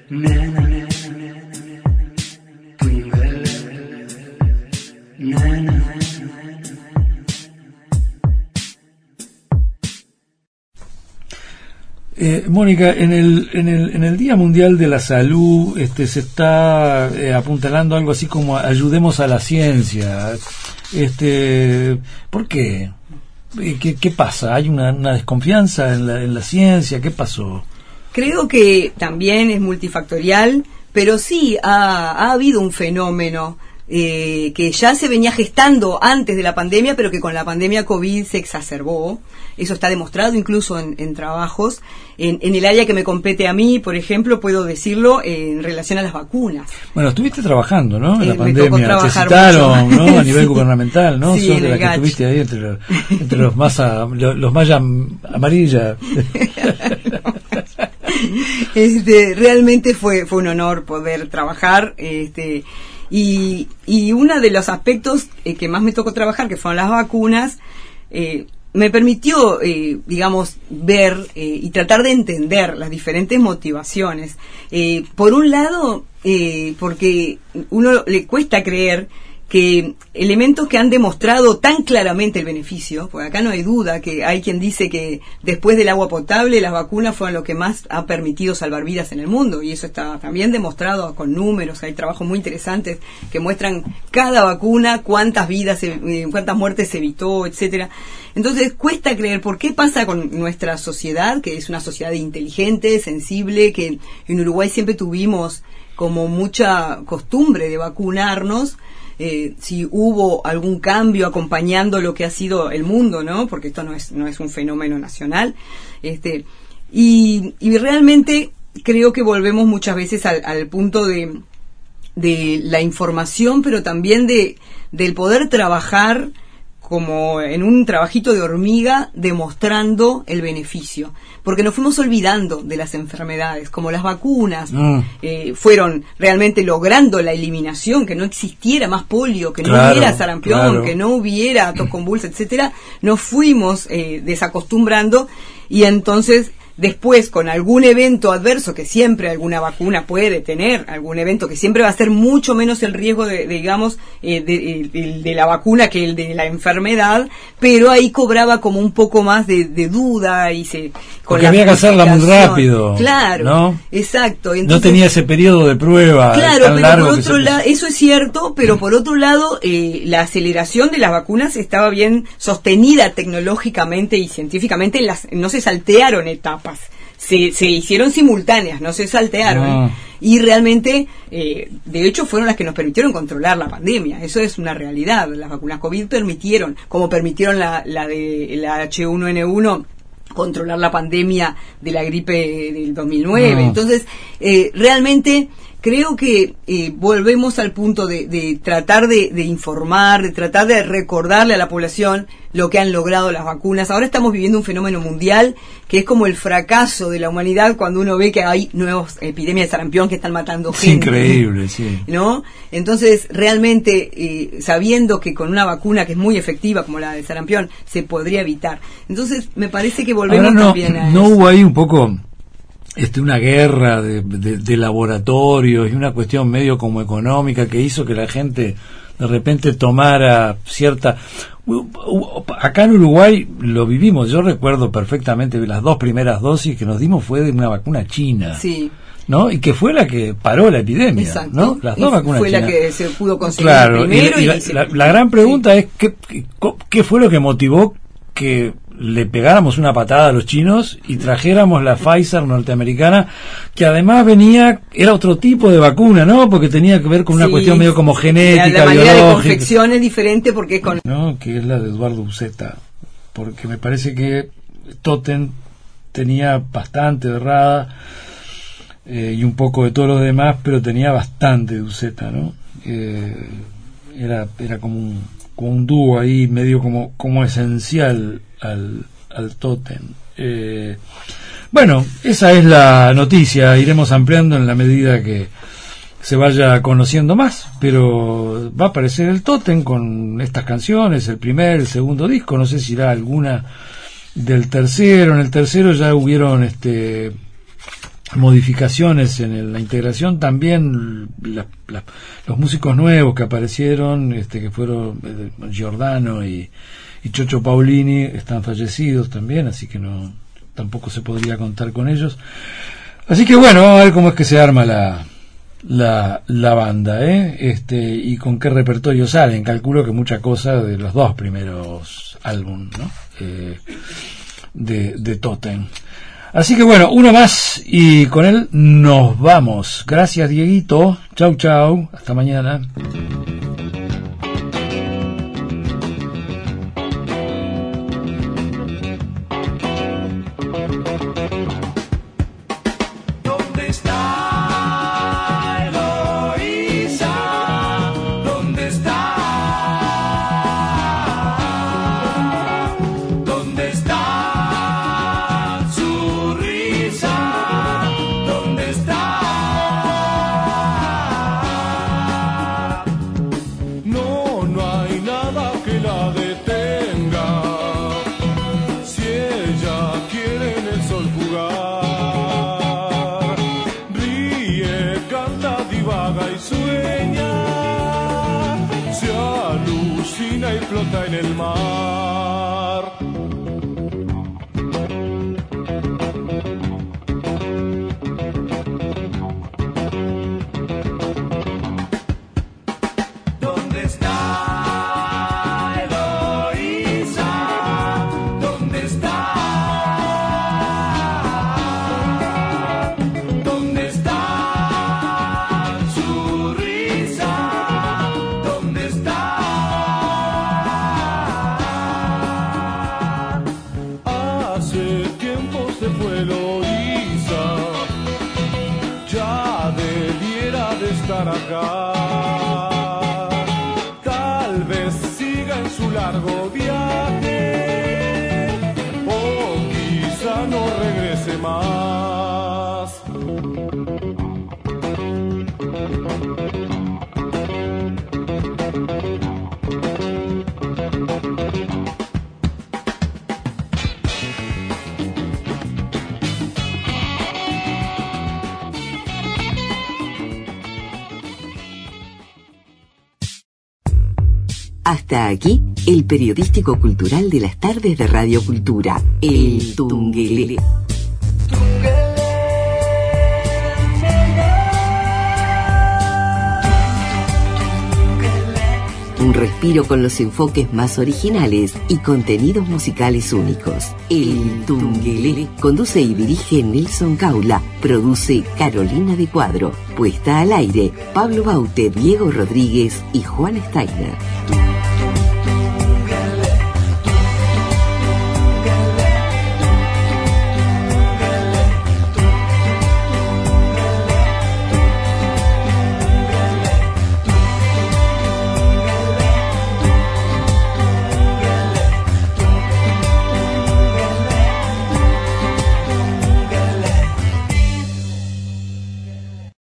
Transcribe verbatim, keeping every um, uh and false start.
Eh, Mónica, en el, en el en el Día Mundial de la Salud este se está eh, apuntalando algo así como ayudemos a la ciencia. Este, ¿por qué? ¿Qué, qué pasa? ¿Hay una, una desconfianza en la, en la ciencia? ¿Qué pasó? Creo que también es multifactorial, pero sí ha, ha habido un fenómeno eh, que ya se venía gestando antes de la pandemia, pero que con la pandemia COVID se exacerbó. Eso está demostrado incluso en, en trabajos. En, en el área que me compete a mí, por ejemplo, puedo decirlo eh, en relación a las vacunas. Bueno, estuviste trabajando, ¿no? En eh, la pandemia. Te citaron, ¿no? A nivel gubernamental, ¿no? Sí, Sos de la que estuviste ahí entre los, entre los más a, los más amarilla. Este, realmente fue fue un honor poder trabajar, este, y y uno de los aspectos eh, que más me tocó trabajar, que fueron las vacunas, eh, me permitió, eh, digamos, ver eh, y tratar de entender las diferentes motivaciones. Eh, por un lado, eh, porque uno le cuesta creer que elementos que han demostrado tan claramente el beneficio, porque acá no hay duda que hay quien dice que después del agua potable las vacunas fueron lo que más ha permitido salvar vidas en el mundo, y eso está también demostrado con números. Hay trabajos muy interesantes que muestran cada vacuna, cuántas vidas, eh, cuántas muertes se evitó, etcétera. Entonces cuesta creer por qué pasa con nuestra sociedad, que es una sociedad inteligente, sensible, que en Uruguay siempre tuvimos como mucha costumbre de vacunarnos. Eh, si hubo algún cambio acompañando lo que ha sido el mundo, ¿no? Porque esto no es no es un fenómeno nacional, este y, y realmente creo que volvemos muchas veces al, al punto de de la información, pero también de del poder trabajar como en un trabajito de hormiga, demostrando el beneficio, porque nos fuimos olvidando de las enfermedades, como las vacunas mm. eh, fueron realmente logrando la eliminación, que no existiera más polio, que no claro, hubiera sarampión, claro. que no hubiera tos convulsa, etcétera. Nos fuimos eh, desacostumbrando, y entonces después, con algún evento adverso, que siempre alguna vacuna puede tener, algún evento que siempre va a ser mucho menos el riesgo de, de digamos, eh, de, de, de la vacuna que el de la enfermedad, pero ahí cobraba como un poco más de, de duda y se... Con Porque había que hacerla muy rápido. Claro, ¿no? Exacto. Entonces, no tenía ese periodo de prueba claro, tan pero largo. Por otro lado, eso es cierto, pero por otro lado, eh, la aceleración de las vacunas estaba bien sostenida tecnológicamente y científicamente, las, no se saltearon etapas. Se, se hicieron simultáneas, no se saltearon. No. Y realmente, eh, de hecho, fueron las que nos permitieron controlar la pandemia. Eso es una realidad. Las vacunas COVID permitieron, como permitieron la, la de la H uno N uno, controlar la pandemia de la gripe del dos mil nueve. No. Entonces, eh, realmente creo que eh, volvemos al punto de, de tratar de, de informar, de tratar de recordarle a la población lo que han logrado las vacunas. Ahora estamos viviendo un fenómeno mundial que es como el fracaso de la humanidad cuando uno ve que hay nuevas epidemias de sarampión que están matando gente. Increíble, sí. ¿No? Entonces, realmente, eh, sabiendo que con una vacuna que es muy efectiva como la de sarampión, se podría evitar. Entonces, me parece que volvemos Ahora no, también a ¿no eso. hubo ahí un poco este una guerra de, de, de laboratorios y una cuestión medio como económica que hizo que la gente de repente tomara cierta... Acá en Uruguay lo vivimos, yo recuerdo perfectamente las dos primeras dosis que nos dimos fue de una vacuna china. Sí. ¿No? Y que fue la que paró la epidemia. Exacto. ¿No? Las dos y vacunas fue chinas. La que se pudo conseguir claro, primero. Y, y, y la, se... la, la gran pregunta sí. es ¿qué, ¿qué fue lo que motivó que le pegáramos una patada a los chinos y trajéramos la Pfizer norteamericana, que además venía, era otro tipo de vacuna, ¿no? Porque tenía que ver con una sí, cuestión medio como genética, la, la manera biológica. de confección es diferente porque es con... No, que es la de Eduardo Uceta, porque me parece que Totten tenía bastante errada eh, y un poco de todos los demás, pero tenía bastante de Uceta, ¿no? Eh, era, era como un, como un dúo ahí, medio como, como esencial al, al Totten. Eh, bueno, esa es la noticia, iremos ampliando en la medida que se vaya conociendo más, pero va a aparecer el Totten con estas canciones, el primer, el segundo disco, no sé si irá alguna del tercero. En el tercero ya hubieron este modificaciones en el, la integración, también la, la, los músicos nuevos que aparecieron, este, que fueron eh, Giordano y, y Chocho Paulini, están fallecidos también, así que no, tampoco se podría contar con ellos. Así que bueno, vamos a ver cómo es que se arma la la, la banda, ¿eh? Este, y con qué repertorio salen. Calculo que mucha cosa de los dos primeros álbumes, ¿no? Eh, de, de Totem. Así que bueno, uno más y con él nos vamos. Gracias, Dieguito. Chau, chau. Hasta mañana. En el mar. ¿Dónde está Eloísa? ¿Dónde está? ¿Dónde está su risa? ¿Dónde está? Acá, tal vez siga en su largo viaje o quizá no regrese más. Hasta aquí, el periodístico cultural de las tardes de Radio Cultura, El Tungelele. Un respiro con los enfoques más originales y contenidos musicales únicos. El Tungelele. Conduce y dirige Nelson Caula. Produce Carolina de Cuadro. Puesta al aire, Pablo Baute, Diego Rodríguez y Juan Steiner.